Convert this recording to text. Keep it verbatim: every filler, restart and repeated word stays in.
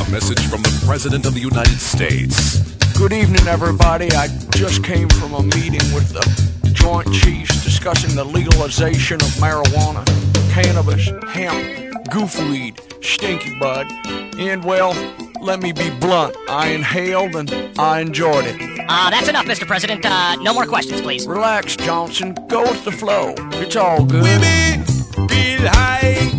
message from the President of the United States. Good evening, everybody. I just came from a meeting with the Joint Chiefs discussing the legalization of marijuana, cannabis, hemp, goofweed, stinky bud, and, well, let me be blunt. I inhaled and I enjoyed it. Uh, that's enough, Mister President. Uh, no more questions, please. Relax, Johnson. Go with the flow. It's all good. Women feel high.